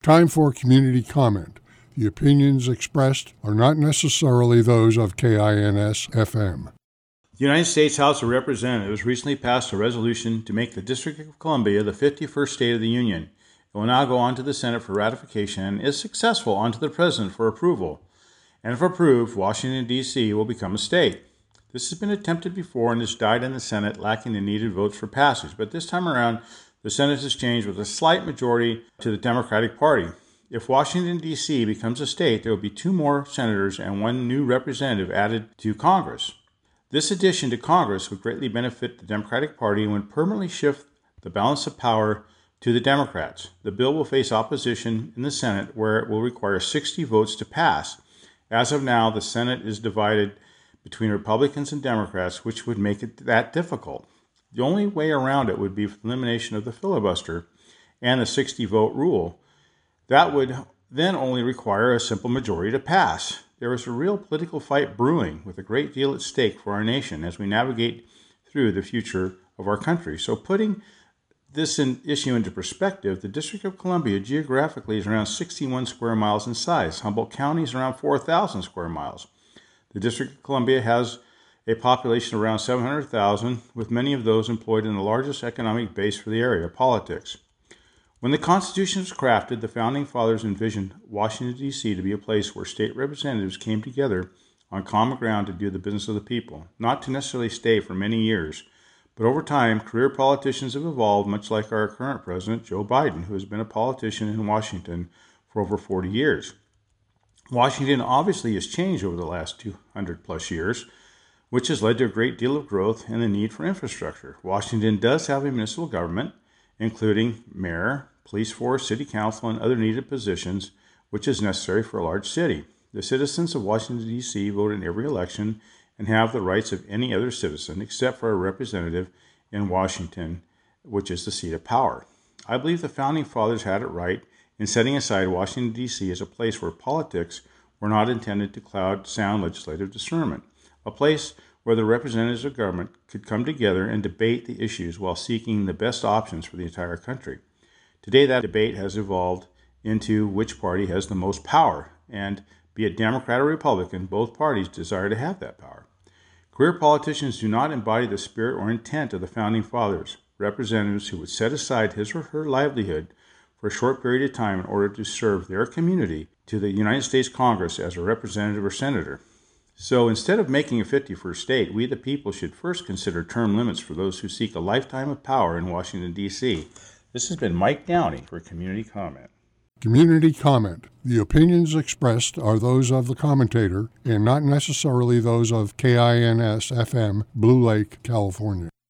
Time for community comment. The opinions expressed are not necessarily those of KINS-FM. The United States House of Representatives recently passed a resolution to make the District of Columbia the 51st state of the Union. It will now go on to the Senate for ratification and, if successful, on to the President for approval. And if approved, Washington, D.C. will become a state. This has been attempted before and has died in the Senate, lacking the needed votes for passage. But this time around, the Senate has changed with a slight majority to the Democratic Party. If Washington, D.C. becomes a state, there will be 2 more senators and 1 new representative added to Congress. This addition to Congress would greatly benefit the Democratic Party and would permanently shift the balance of power to the Democrats. The bill will face opposition in the Senate, where it will require 60 votes to pass. As of now, the Senate is divided between Republicans and Democrats, which would make it that difficult. The only way around it would be for the elimination of the filibuster and the 60-vote rule. That would then only require a simple majority to pass. There is a real political fight brewing with a great deal at stake for our nation as we navigate through the future of our country. So putting this issue into perspective, the District of Columbia geographically is around 61 square miles in size. Humboldt County is around 4,000 square miles. The District of Columbia has a population of around 700,000, with many of those employed in the largest economic base for the area, politics. When the Constitution was crafted, the Founding Fathers envisioned Washington, D.C. to be a place where state representatives came together on common ground to do the business of the people, not to necessarily stay for many years. But over time, career politicians have evolved, much like our current president, Joe Biden, who has been a politician in Washington for over 40 years. Washington obviously has changed over the last 200-plus years, which has led to a great deal of growth and the need for infrastructure. Washington does have a municipal government, including mayor, police force, city council, and other needed positions, which is necessary for a large city. The citizens of Washington, D.C. vote in every election and have the rights of any other citizen except for a representative in Washington, which is the seat of power. I believe the Founding Fathers had it right in setting aside Washington, D.C. as a place where politics were not intended to cloud sound legislative discernment, a place where the representatives of government could come together and debate the issues while seeking the best options for the entire country. Today, that debate has evolved into which party has the most power, and be it Democrat or Republican, both parties desire to have that power. Career politicians do not embody the spirit or intent of the Founding Fathers, representatives who would set aside his or her livelihood for a short period of time in order to serve their community to the United States Congress as a representative or senator. So instead of making a 51st state, we the people should first consider term limits for those who seek a lifetime of power in Washington, D.C. This has been Mike Downey for Community Comment. Community comment. The opinions expressed are those of the commentator and not necessarily those of KINS-FM, Blue Lake, California.